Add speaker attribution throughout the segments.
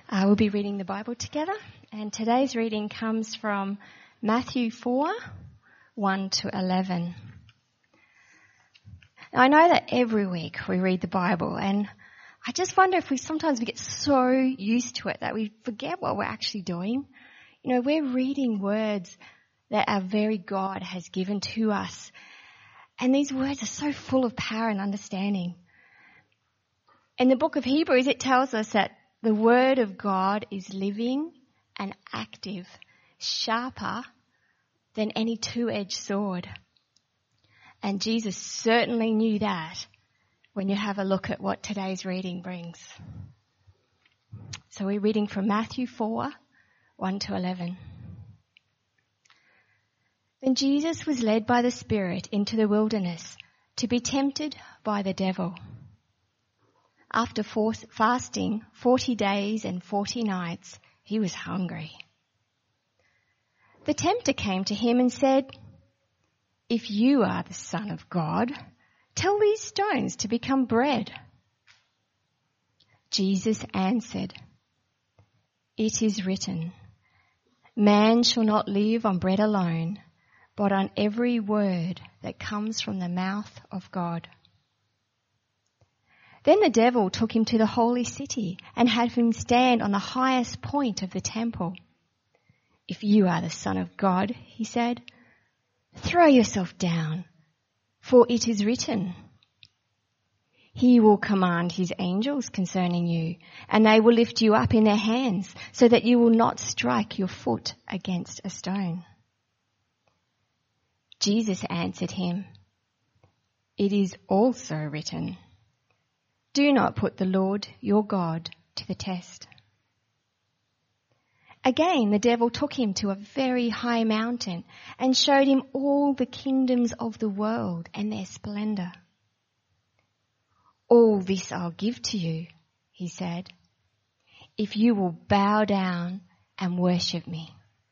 Speaker 1: We'll be reading the Bible together, and today's reading comes from Matthew 4, 1 to 11. Now, I know that every week we read the Bible, and I just wonder if we get so used to it that we forget what we're actually doing. You know, we're reading words that our very God has given to us, and these words are so full of power and understanding. In the book of Hebrews, it tells us that the word of God is living and active, sharper than any two-edged sword. And Jesus certainly knew that when you have a look at what today's reading brings. So we're reading from Matthew 4, 1 to 11. Then Jesus was led by the Spirit into the wilderness to be tempted by the devil. After fasting 40 days and 40 nights, he was hungry. The tempter came to him and said, "If you are the Son of God, tell these stones to become bread." Jesus answered, "It is written, man shall not live on bread alone, but on every word that comes from the mouth of God." Then the devil took him to the holy city and had him stand on the highest point of the temple. "If you are the Son of God," he said, "throw yourself down, for it is written, he will command his angels concerning you, and they will lift you up in their hands so that you will not strike your foot against a stone." Jesus answered him, "It is also written, do not put the Lord your God to the test." Again, the devil took him to a very high mountain and showed him all the kingdoms of the world and their splendor. "All this I'll give to you," he said, "if you will bow down and worship me."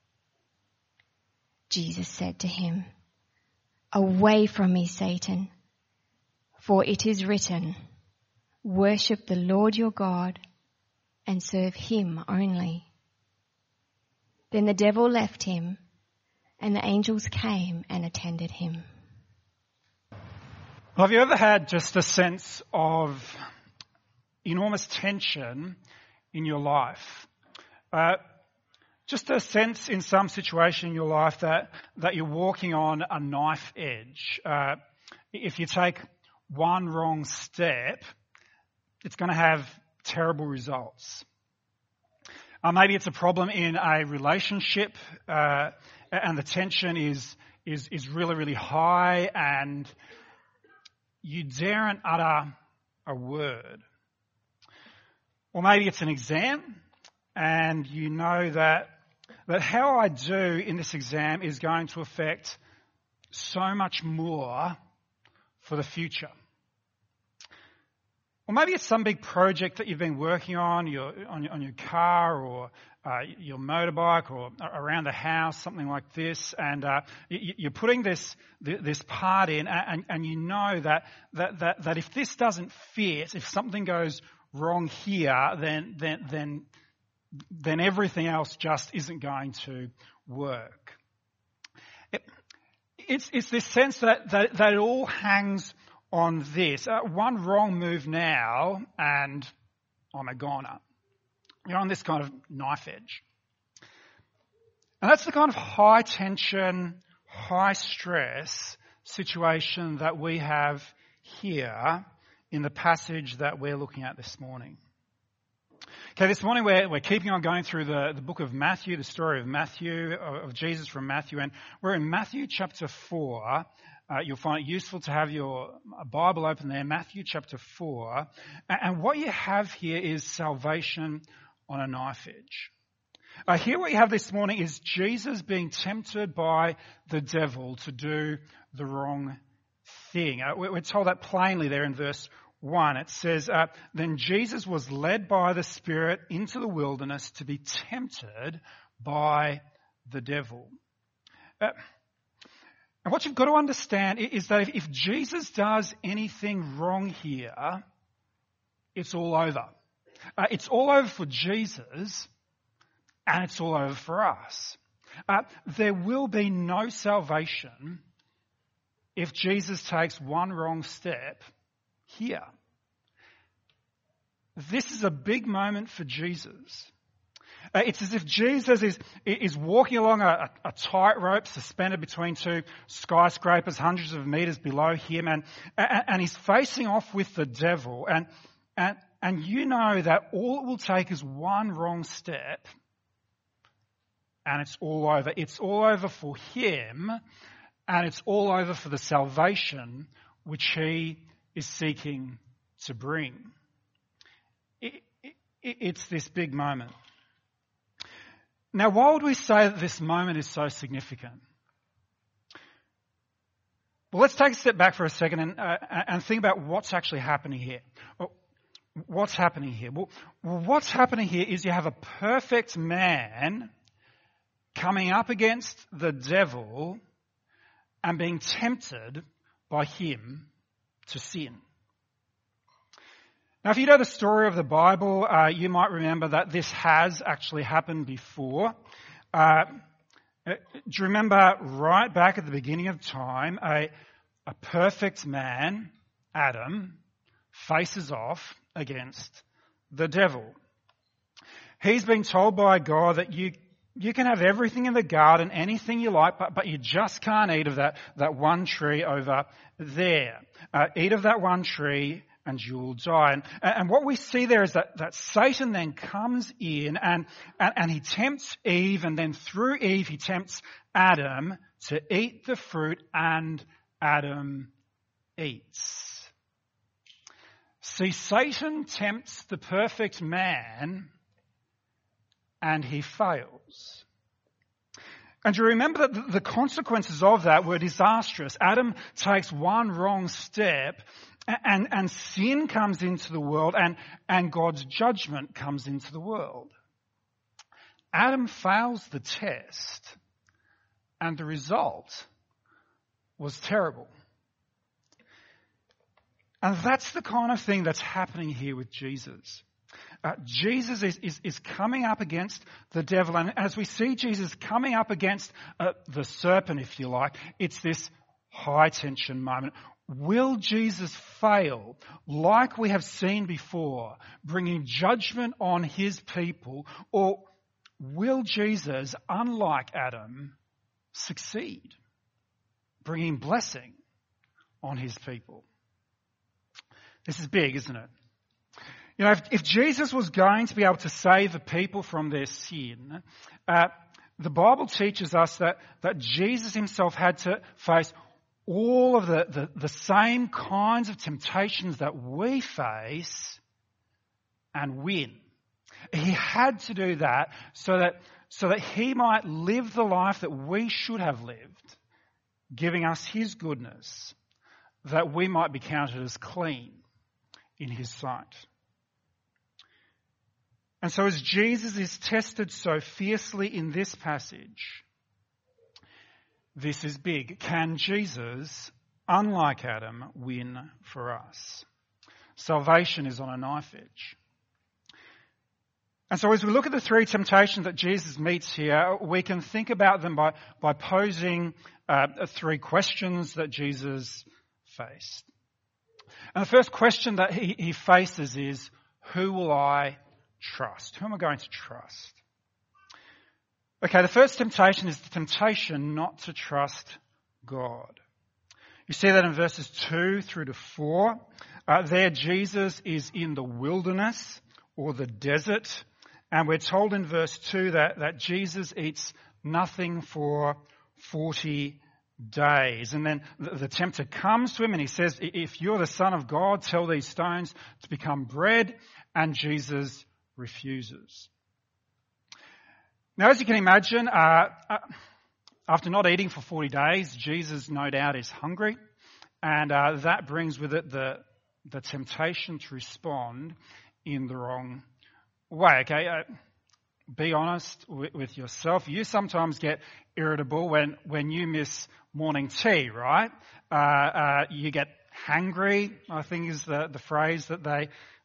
Speaker 1: Jesus said to him, "Away from me, Satan, for it is written, worship the Lord your God and serve him only." Then the devil left him, and the angels came and attended him.
Speaker 2: Well, have you ever had just a sense of enormous tension in your life? Just a sense in some situation in your life that you're walking on a knife edge. If you take one wrong step, it's going to have terrible results. Maybe it's a problem in a relationship, and the tension is really, really high, and you daren't utter a word. Or maybe it's an exam, and you know that how I do in this exam is going to affect so much more for the future. Or maybe it's some big project that you've been working on your car or your motorbike or around the house, something like this, and you're putting this part in, and you know that if this doesn't fit, if something goes wrong here, then everything else just isn't going to work. It's this sense that it all hangs on this. One wrong move now and I'm a goner. You're on this kind of knife edge. And that's the kind of high tension, high stress situation that we have here in the passage that we're looking at this morning. Okay, this morning we're keeping on going through the book of Matthew, the story of Matthew, of Jesus from Matthew, and we're in Matthew chapter 4. You'll find it useful to have your Bible open there, Matthew chapter 4. And what you have here is salvation on a knife edge. Here what you have this morning is Jesus being tempted by the devil to do the wrong thing. We're told that plainly there in verse 1. It says, "Then Jesus was led by the Spirit into the wilderness to be tempted by the devil." And what you've got to understand is that if Jesus does anything wrong here, it's all over. It's all over for Jesus, and it's all over for us. There will be no salvation if Jesus takes one wrong step here. This is a big moment for Jesus. It's as if Jesus is walking along a tightrope suspended between two skyscrapers hundreds of meters below him, and he's facing off with the devil. And you know that all it will take is one wrong step, and it's all over. It's all over for him, and it's all over for the salvation which he is seeking to bring. It's this big moment. Now, why would we say that this moment is so significant? Well, let's take a step back for a second and think about what's actually happening here. What's happening here? Well, what's happening here is you have a perfect man coming up against the devil and being tempted by him to sin. Now, if you know the story of the Bible, you might remember that this has actually happened before. Do you remember right back at the beginning of time, a perfect man, Adam, faces off against the devil. He's been told by God that you can have everything in the garden, anything you like, but you just can't eat of that one tree over there. Eat of that one tree and you will die. And what we see there is that Satan then comes in and he tempts Eve, and then through Eve he tempts Adam to eat the fruit, and Adam eats. See, Satan tempts the perfect man and he fails. And you remember that the consequences of that were disastrous. Adam takes one wrong step, and sin comes into the world, and God's judgment comes into the world. Adam fails the test, and the result was terrible. And that's the kind of thing that's happening here with Jesus. Jesus is coming up against the devil, and as we see Jesus coming up against the serpent, if you like, it's this high tension moment. Will Jesus fail, like we have seen before, bringing judgment on his people, or will Jesus, unlike Adam, succeed, bringing blessing on his people? This is big, isn't it? You know, if Jesus was going to be able to save the people from their sin, the Bible teaches us that Jesus himself had to face all of the same kinds of temptations that we face and win. He had to do that so that he might live the life that we should have lived, giving us his goodness, that we might be counted as clean in his sight. And so as Jesus is tested so fiercely in this passage, this is big. Can Jesus, unlike Adam, win for us? Salvation is on a knife edge. And so as we look at the three temptations that Jesus meets here, we can think about them by posing three questions that Jesus faced. And the first question that he faces is, who will I trust? Who am I going to trust? Okay, the first temptation is the temptation not to trust God. You see that in verses 2 through to 4. There Jesus is in the wilderness or the desert, and we're told in verse 2 that Jesus eats nothing for 40 days. And then the tempter comes to him and he says, if you're the Son of God, tell these stones to become bread, and Jesus refuses. Now, as you can imagine, after not eating for 40 days, Jesus no doubt is hungry, and that brings with it the temptation to respond in the wrong way. Okay, be honest with yourself. You sometimes get irritable when you miss morning tea, right? You get hangry, I think is the phrase that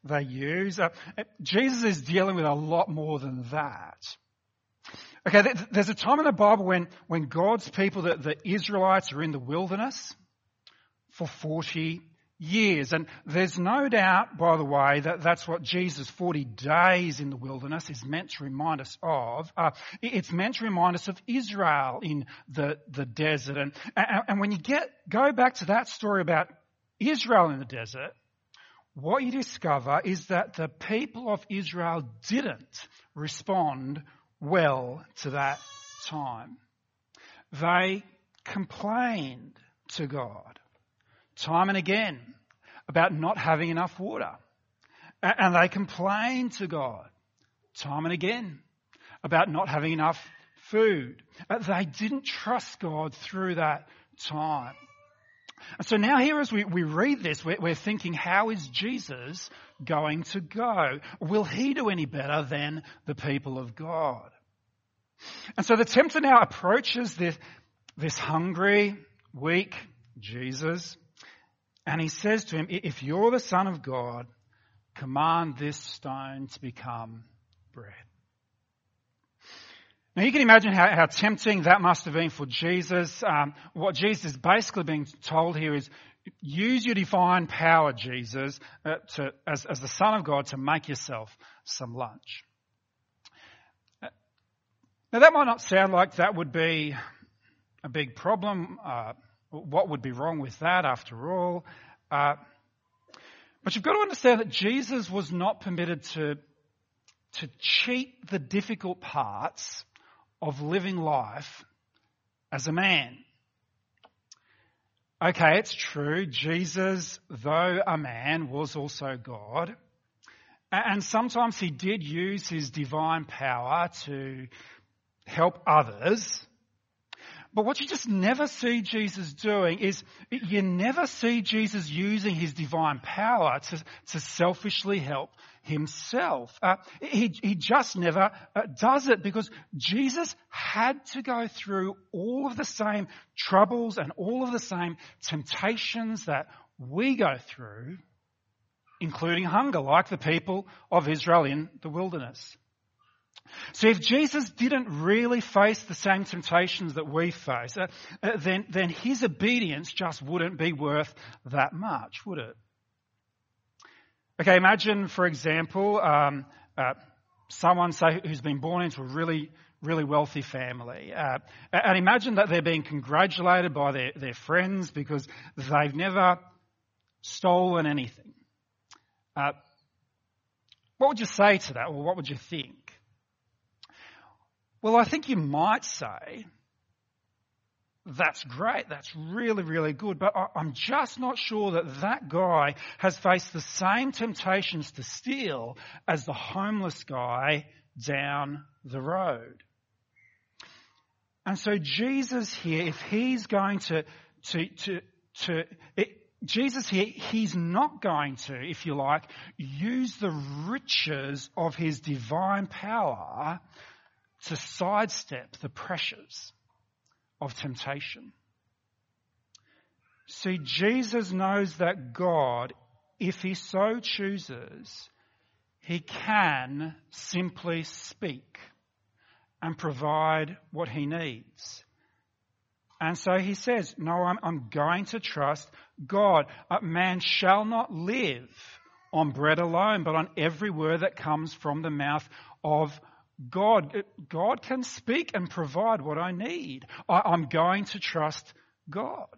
Speaker 2: they use. Jesus is dealing with a lot more than that. Okay, there's a time in the Bible when God's people, the Israelites, are in the wilderness for 40 years. And there's no doubt, by the way, that that's what Jesus' 40 days in the wilderness is meant to remind us of. It's meant to remind us of Israel in the desert. And when you go back to that story about Israel in the desert, what you discover is that the people of Israel didn't respond well to that time. They complained to God time and again about not having enough water. And they complained to God time and again about not having enough food. They didn't trust God through that time. And so now here as we read this, we're thinking, how is Jesus going to go? Will he do any better than the people of God? And so the tempter now approaches this hungry, weak Jesus, and he says to him, if you're the Son of God, command this stone to become bread. Now you can imagine how tempting that must have been for Jesus. What Jesus is basically being told here is, use your divine power, Jesus, as the Son of God, to make yourself some lunch. Now that might not sound like that would be a big problem. What would be wrong with that after all? But you've got to understand that Jesus was not permitted to cheat the difficult parts of living life as a man. Okay, it's true, Jesus, though a man, was also God. And sometimes he did use his divine power to help others. But what you just never see Jesus doing is, you never see Jesus using his divine power to selfishly help himself. He just never does it, because Jesus had to go through all of the same troubles and all of the same temptations that we go through, including hunger, like the people of Israel in the wilderness. So if Jesus didn't really face the same temptations that we face, then his obedience just wouldn't be worth that much, would it? Okay, imagine, for example, someone, say, who's been born into a really, really wealthy family. And imagine that they're being congratulated by their friends because they've never stolen anything. What would you say to that? Or what would you think? Well, I think you might say, that's great, that's really, really good, but I'm just not sure that guy has faced the same temptations to steal as the homeless guy down the road. And so Jesus here, if he's going Jesus here, he's not going to, if you like, use the riches of his divine power to sidestep the pressures of temptation. See, Jesus knows that God, if he so chooses, he can simply speak and provide what he needs. And so he says, no, I'm going to trust God. Man shall not live on bread alone, but on every word that comes from the mouth of God. God can speak and provide what I need. I'm going to trust God.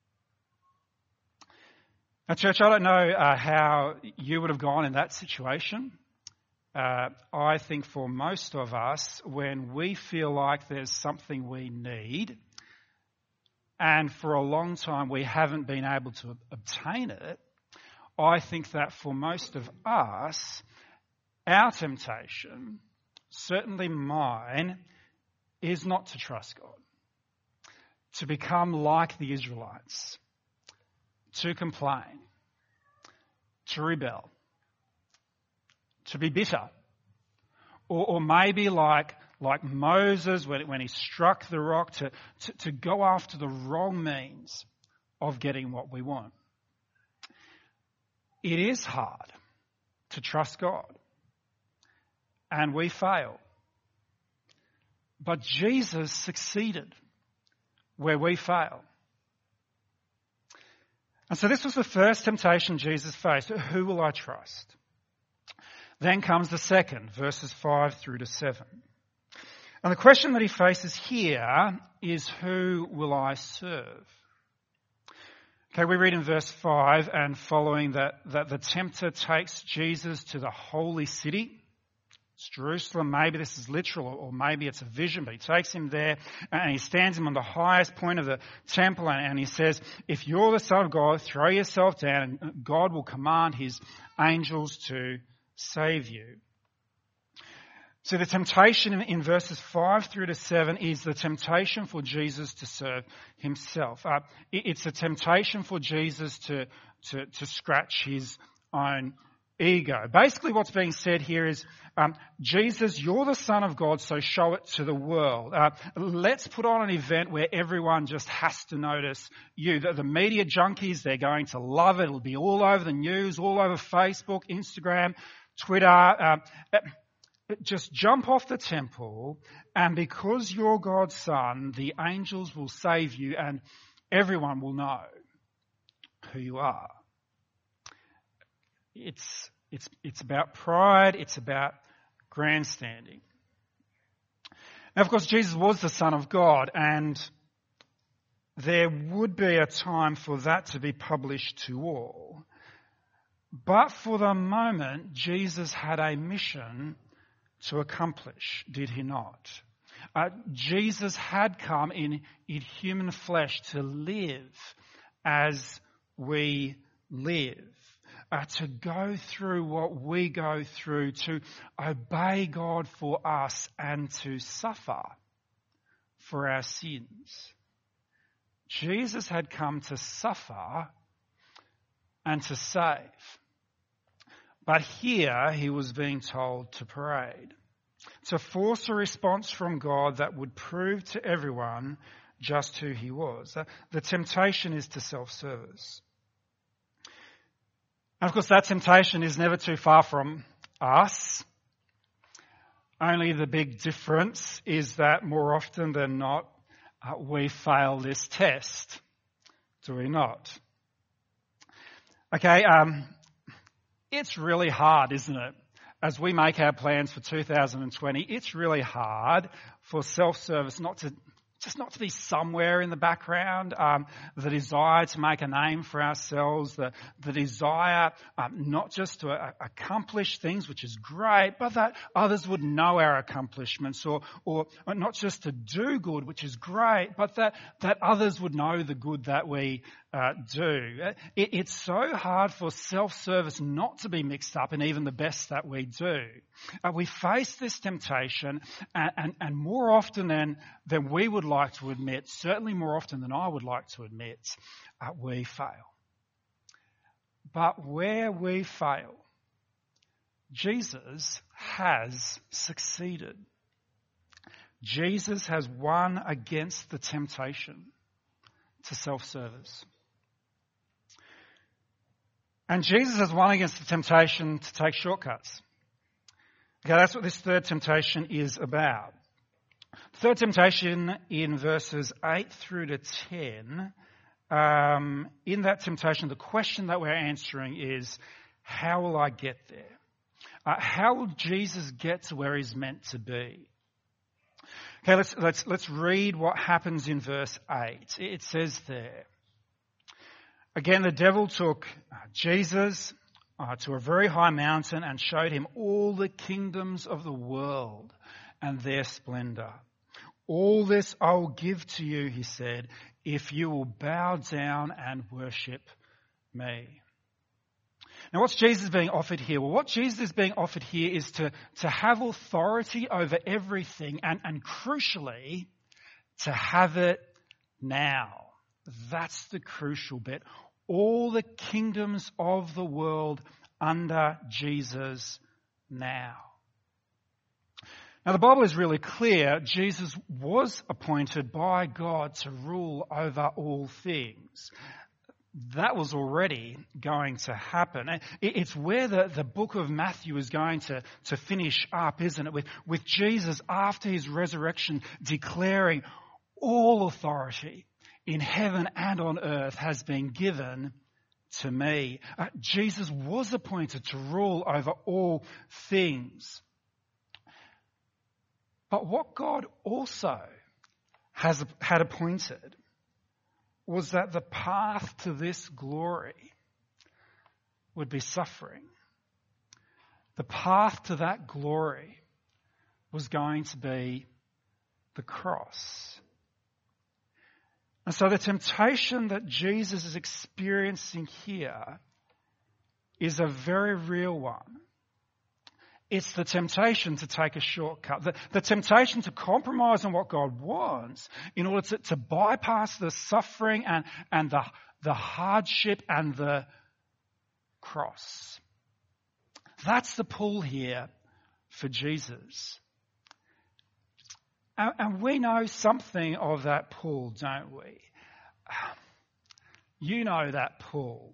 Speaker 2: Now, church, I don't know how you would have gone in that situation. I think for most of us, when we feel like there's something we need, and for a long time we haven't been able to obtain it, I think that for most of us, our temptation, certainly mine, is not to trust God, to become like the Israelites, to complain, to rebel, to be bitter, or maybe like Moses when he struck the rock, to go after the wrong means of getting what we want. It is hard to trust God. And we fail. But Jesus succeeded where we fail. And so this was the first temptation Jesus faced. Who will I trust? Then comes the second, verses 5 through to 7. And the question that he faces here is, who will I serve? Okay, we read in verse 5 and following that the tempter takes Jesus to the holy city. It's Jerusalem. Maybe this is literal or maybe it's a vision, but he takes him there and he stands him on the highest point of the temple and he says, if you're the Son of God, throw yourself down and God will command his angels to save you. So the temptation in verses 5 through to 7 is the temptation for Jesus to serve himself. It's a temptation for Jesus to scratch his own ego. Basically what's being said here is, Jesus, you're the Son of God, so show it to the world. Let's put on an event where everyone just has to notice you. The media junkies, they're going to love it. It'll be all over the news, all over Facebook, Instagram, Twitter. Just jump off the temple, and because you're God's Son, the angels will save you and everyone will know who you are. It's about pride. It's about grandstanding. Now, of course, Jesus was the Son of God, and there would be a time for that to be published to all. But for the moment, Jesus had a mission to accomplish, did he not? Jesus had come in human flesh to live as we live. To go through what we go through, to obey God for us and to suffer for our sins. Jesus had come to suffer and to save. But here he was being told to parade, to force a response from God that would prove to everyone just who he was. The temptation is to self-service. And of course, that temptation is never too far from us. Only the big difference is that more often than not, we fail this test. Do we not? Okay, it's really hard, isn't it? As we make our plans for 2020, it's really hard for self-service not to be somewhere in the background, the desire to make a name for ourselves, the desire not just to accomplish things, which is great, but that others would know our accomplishments, or not just to do good, which is great, but that others would know the good that we do. It's so hard for self-service not to be mixed up in even the best that we do. We face this temptation, and more often than we would like to admit, certainly more often than I would like to admit, we fail. But where we fail, Jesus has succeeded. Jesus has won against the temptation to self-service. And Jesus has won against the temptation to take shortcuts. Okay, that's what this third temptation is about. Third temptation in verses 8 through to 10, in that temptation, the question that we're answering is, how will I get there? How will Jesus get to where he's meant to be? Okay, let's read what happens in verse 8. It says there, again, the devil took Jesus to a very high mountain and showed him all the kingdoms of the world and their splendor. All this I will give to you, he said, if you will bow down and worship me. Now, what's Jesus being offered here? Well, what Jesus is being offered here is to have authority over everything and crucially, to have it now. That's the crucial bit. All the kingdoms of the world under Jesus now. Now, the Bible is really clear. Jesus was appointed by God to rule over all things. that was already going to happen. It's where the book of Matthew is going to finish up, isn't it? With Jesus, after his resurrection, declaring all authority in heaven and on earth has been given to me. Jesus was appointed to rule over all things. But what God also had appointed was that the path to this glory would be suffering. The path to that glory was going to be the cross. And so the temptation that Jesus is experiencing here is a very real one. It's the temptation to take a shortcut, the temptation to compromise on what God wants in order to bypass the suffering and the hardship and the cross. That's the pull here for Jesus. And we know something of that pull, don't we? You know that pull.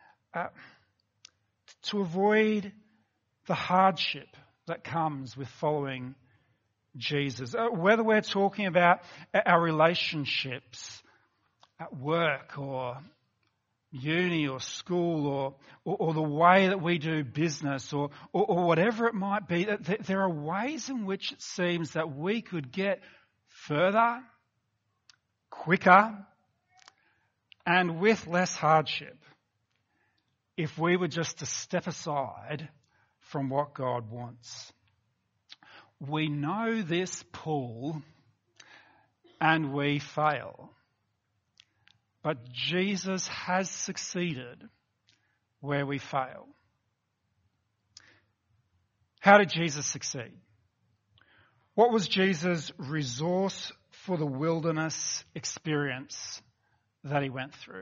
Speaker 2: To avoid the hardship that comes with following Jesus. Whether we're talking about our relationships at work or uni or school or the way that we do business or whatever it might be, there are ways in which it seems that we could get further, quicker, and with less hardship if we were just to step aside from what God wants. We know this pull and we fail. But Jesus has succeeded where we fail. How did Jesus succeed? What was Jesus' resource for the wilderness experience that he went through?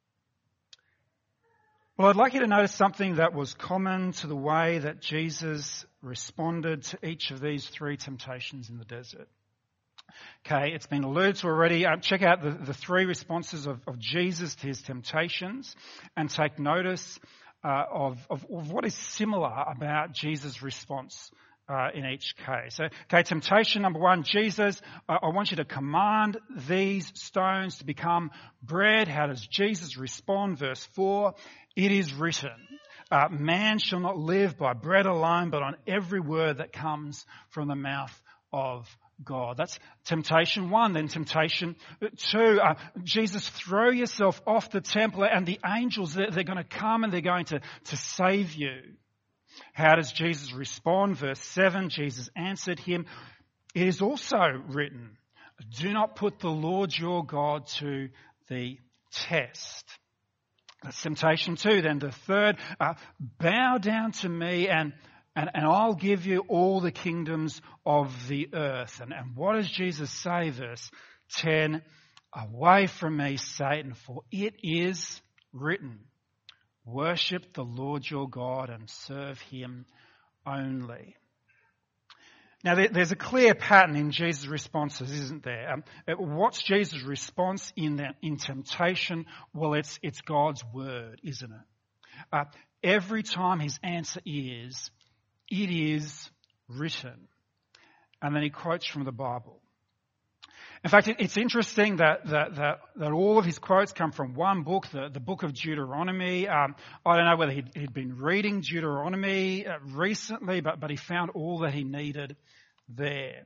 Speaker 2: Well, I'd like you to notice something that was common to the way that Jesus responded to each of these three temptations in the desert. Okay, it's been alluded to already. Check out the three responses of Jesus to his temptations and take notice of what is similar about Jesus' response in each case. Okay, temptation number one, Jesus, I want you to command these stones to become bread. How does Jesus respond? Verse 4, it is written, man shall not live by bread alone, but on every word that comes from the mouth of God. That's temptation one. Then temptation two, Jesus, throw yourself off the temple and the angels, they're going to come and they're going to save you. How does Jesus respond? Verse 7, Jesus answered him, it is also written, do not put the Lord your God to the test. That's temptation two. Then the third, bow down to me and I'll give you all the kingdoms of the earth. And what does Jesus say? Verse 10, away from me, Satan, for it is written, worship the Lord your God and serve him only. Now, there's a clear pattern in Jesus' responses, isn't there? What's Jesus' response in temptation? Well, it's God's word, isn't it? Every time his answer is, it is written. And then he quotes from the Bible. In fact, it's interesting that all of his quotes come from one book, the book of Deuteronomy. I don't know whether he'd been reading Deuteronomy recently, but he found all that he needed there.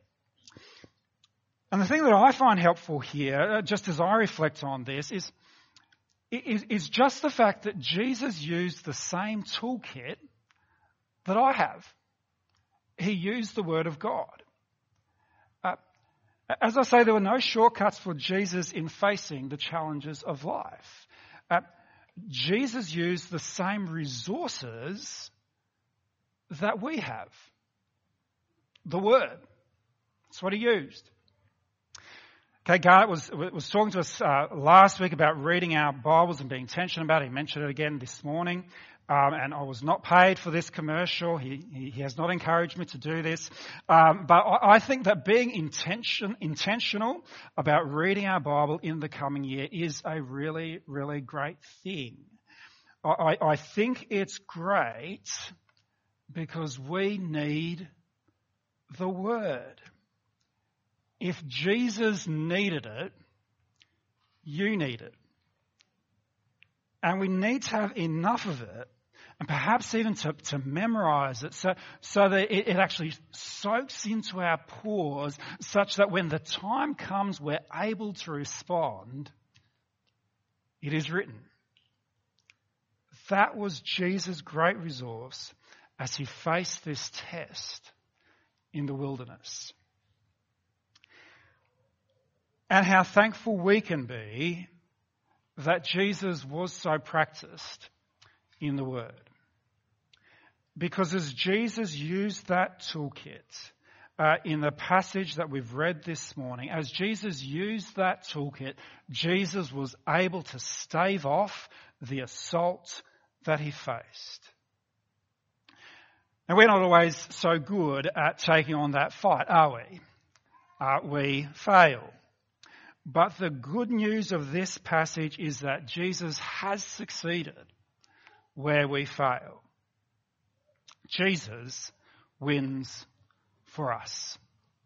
Speaker 2: And the thing that I find helpful here, just as I reflect on this, is just the fact that Jesus used the same toolkit that I have. He used the Word of God. As I say, there were no shortcuts for Jesus in facing the challenges of life. Jesus used the same resources that we have. The Word. That's what he used. Okay, Garrett was talking to us last week about reading our Bibles and being intentional about it. He mentioned it again this morning. and I was not paid for this commercial. He has not encouraged me to do this. But I think that being intentional about reading our Bible in the coming year is a really, really great thing. I think it's great because we need the Word. If Jesus needed it, you need it. And we need to have enough of it, and perhaps even to memorize it so that it actually soaks into our pores, such that when the time comes we're able to respond. It is written. That was Jesus' great resource as he faced this test in the wilderness. And how thankful we can be that Jesus was so practiced in the Word. Because as Jesus used that toolkit in the passage that we've read this morning, as Jesus used that toolkit, Jesus was able to stave off the assault that he faced. Now, we're not always so good at taking on that fight, are we? We fail. But the good news of this passage is that Jesus has succeeded where we fail. Jesus wins for us.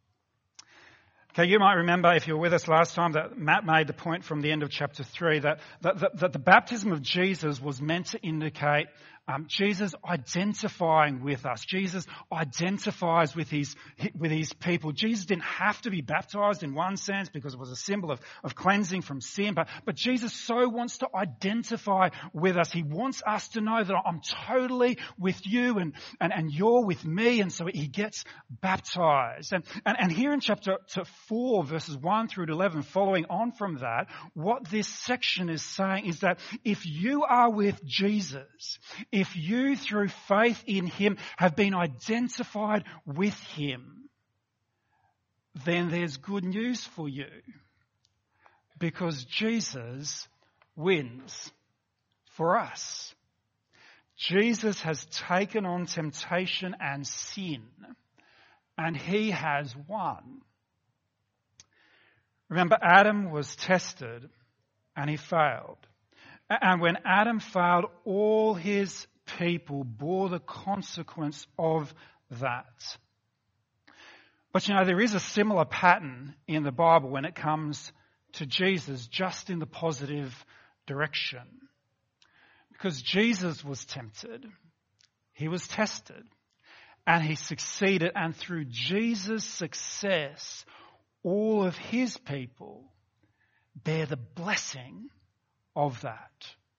Speaker 2: Okay, you might remember, if you were with us last time, that Matt made the point from the end of chapter 3 that the baptism of Jesus was meant to indicate Jesus identifying with us. Jesus identifies with his people. Jesus didn't have to be baptized in one sense because it was a symbol of cleansing from sin, but Jesus so wants to identify with us. He wants us to know that I'm totally with you and you're with me, and so he gets baptized. And here in chapter 4, verses 1 through to 11, following on from that, what this section is saying is that if you are with Jesus, if you, through faith in him, have been identified with him, then there's good news for you. Because Jesus wins for us. Jesus has taken on temptation and sin, and he has won. Remember, Adam was tested, and he failed. And when Adam failed, all his people bore the consequence of that. But there is a similar pattern in the Bible when it comes to Jesus, just in the positive direction. Because Jesus was tempted, he was tested, and he succeeded. And through Jesus' success, all of his people bear the blessing of that.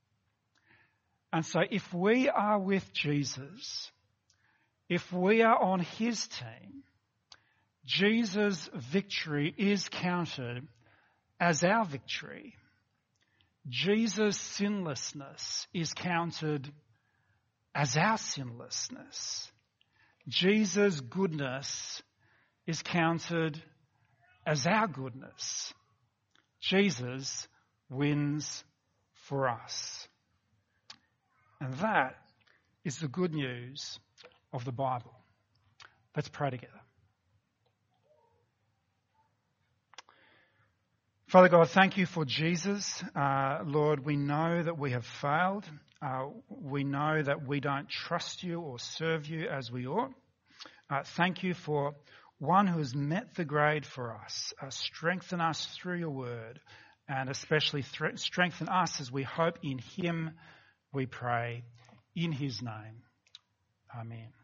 Speaker 2: And so if we are with Jesus, if we are on his team, Jesus' victory is counted as our victory. Jesus' sinlessness is counted as our sinlessness. Jesus' goodness is counted as our goodness. Jesus wins for us. And that is the good news of the Bible. Let's pray together. Father God, thank you for Jesus. Lord, we know that we have failed. We know that we don't trust you or serve you as we ought. Thank you for one who has met the grade for us. Strengthen us through your word, and especially strengthen us as we hope in him, we pray. In his name, amen.